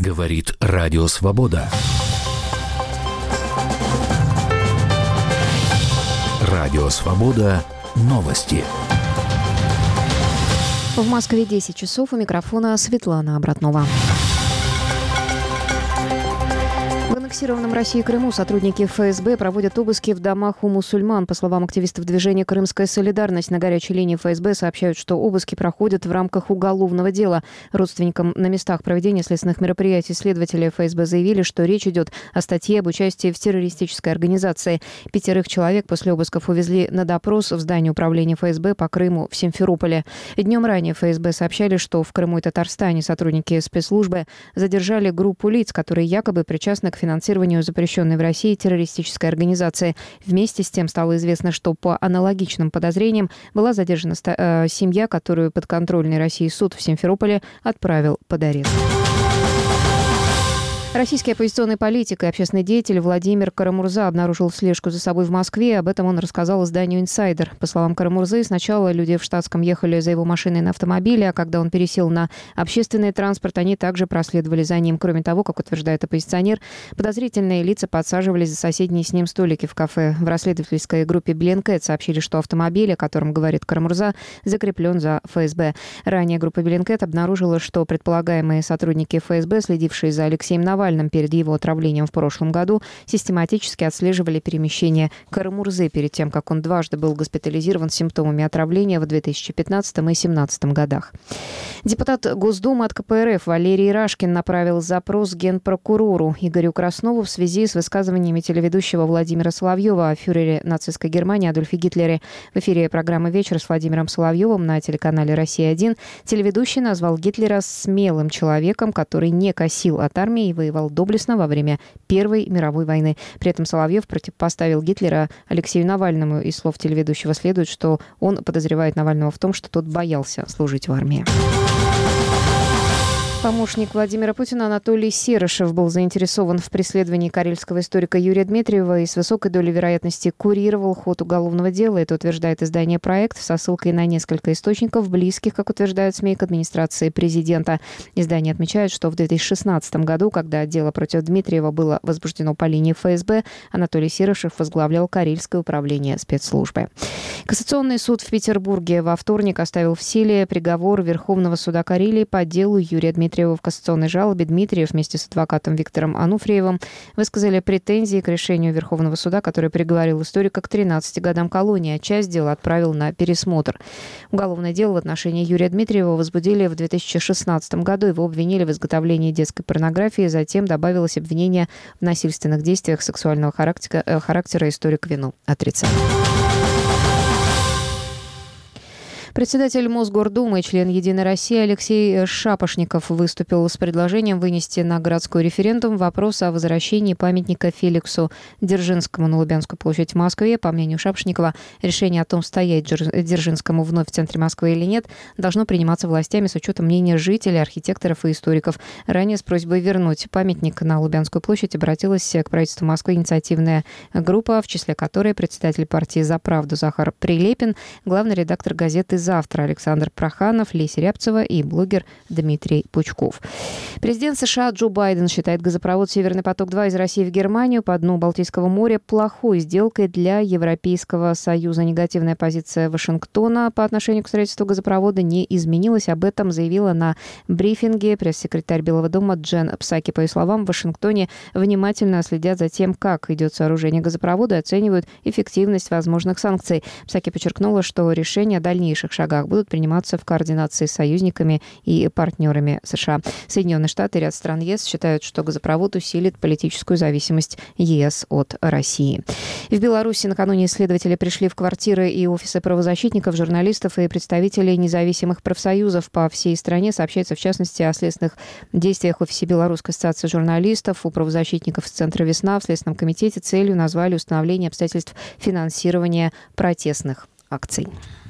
Говорит Радио Свобода. Радио Свобода. Новости. В Москве 10 часов. У микрофона Светлана Обратнова. В аннексированном Россией Крыму сотрудники ФСБ проводят обыски в домах у мусульман. По словам активистов движения «Крымская солидарность», на горячей линии ФСБ сообщают, что обыски проходят в рамках уголовного дела. Родственникам на местах проведения следственных мероприятий следователи ФСБ заявили, что речь идет о статье об участии в террористической организации. 5 человек после обысков увезли на допрос в здание управления ФСБ по Крыму в Симферополе. Днем ранее ФСБ сообщали, что в Крыму и Татарстане сотрудники спецслужбы задержали группу лиц, которые якобы причастны к финансированию запрещенной в России террористической организации. Вместе с тем стало известно, что по аналогичным подозрениям была задержана семья, которую подконтрольный России суд в Симферополе отправил под арест. Российский оппозиционный политик и общественный деятель Владимир Кара-Мурза обнаружил слежку за собой в Москве. Об этом он рассказал изданию «Инсайдер». По словам Кара-Мурзы, сначала люди в штатском ехали за его машиной на автомобиле, а когда он пересел на общественный транспорт, они также проследовали за ним. Кроме того, как утверждает оппозиционер, подозрительные лица подсаживались за соседние с ним столики в кафе. В расследовательской группе Bellingcat сообщили, что автомобиль, о котором говорит Кара-Мурза, закреплен за ФСБ. Ранее группа Bellingcat обнаружила, что предполагаемые сотрудники ФСБ, следившие за Алексеем Навальным перед его отравлением в прошлом году, систематически отслеживали перемещение Кара-Мурзы перед тем, как он дважды был госпитализирован с симптомами отравления в 2015 и 2017 годах. Депутат Госдумы от КПРФ Валерий Рашкин направил запрос генпрокурору Игорю Краснову в связи с высказываниями телеведущего Владимира Соловьева о фюрере нацистской Германии Адольфе Гитлере. В эфире программы «Вечер» с Владимиром Соловьевым на телеканале «Россия-1» телеведущий назвал Гитлера смелым человеком, который не косил от армии и воевал доблестно во время Первой мировой войны. При этом Соловьев противопоставил Гитлера Алексею Навальному. Из слов телеведущего следует, что он подозревает Навального в том, что тот боялся служить в армии. Помощник Владимира Путина Анатолий Серышев был заинтересован в преследовании карельского историка Юрия Дмитриева и с высокой долей вероятности курировал ход уголовного дела. Это утверждает издание «Проект» со ссылкой на несколько источников, близких, как утверждают СМИ, к администрации президента. Издание отмечает, что в 2016 году, когда дело против Дмитриева было возбуждено по линии ФСБ, Анатолий Серышев возглавлял Карельское управление спецслужбы. Кассационный суд в Петербурге во вторник оставил в силе приговор Верховного суда Карелии по делу Юрия Дмитриева. В кассационной жалобе Дмитриев вместе с адвокатом Виктором Ануфриевым высказали претензии к решению Верховного суда, который приговорил историка к 13 годам колонии, а часть дела отправил на пересмотр. Уголовное дело в отношении Юрия Дмитриева возбудили в 2016 году. Его обвинили в изготовлении детской порнографии. Затем добавилось обвинение в насильственных действиях сексуального характера. Историк вину отрицал. Председатель Мосгордумы и член «Единой России» Алексей Шапошников выступил с предложением вынести на городской референдум вопрос о возвращении памятника Феликсу Дзержинскому на Лубянскую площадь в Москве. По мнению Шапошникова, решение о том, стоять Дзержинскому вновь в центре Москвы или нет, должно приниматься властями с учетом мнения жителей, архитекторов и историков. Ранее с просьбой вернуть памятник на Лубянскую площадь обратилась к правительству Москвы инициативная группа, в числе которой председатель партии «За правду» Захар Прилепин, главный редактор газеты «Завтра» Александр Проханов, Леся Рябцева и блогер Дмитрий Пучков. Президент США Джо Байден считает газопровод «Северный поток-2» из России в Германию по дну Балтийского моря плохой сделкой для Европейского Союза. Негативная позиция Вашингтона по отношению к строительству газопровода не изменилась. Об этом заявила на брифинге пресс-секретарь Белого дома Джен Псаки. По ее словам, в Вашингтоне внимательно следят за тем, как идет сооружение газопровода и оценивают эффективность возможных санкций. Псаки подчеркнула, что решение о дальнейших шагах будут приниматься в координации с союзниками и партнерами США. Соединенные Штаты и ряд стран ЕС считают, что газопровод усилит политическую зависимость ЕС от России. В Беларуси накануне исследователи пришли в квартиры и офисы правозащитников, журналистов и представителей независимых профсоюзов по всей стране. Сообщается, в частности, о следственных действиях в офисе Белорусской ассоциации журналистов, у правозащитников из Центра «Весна» в Следственном комитете целью назвали установление обстоятельств финансирования протестных акций.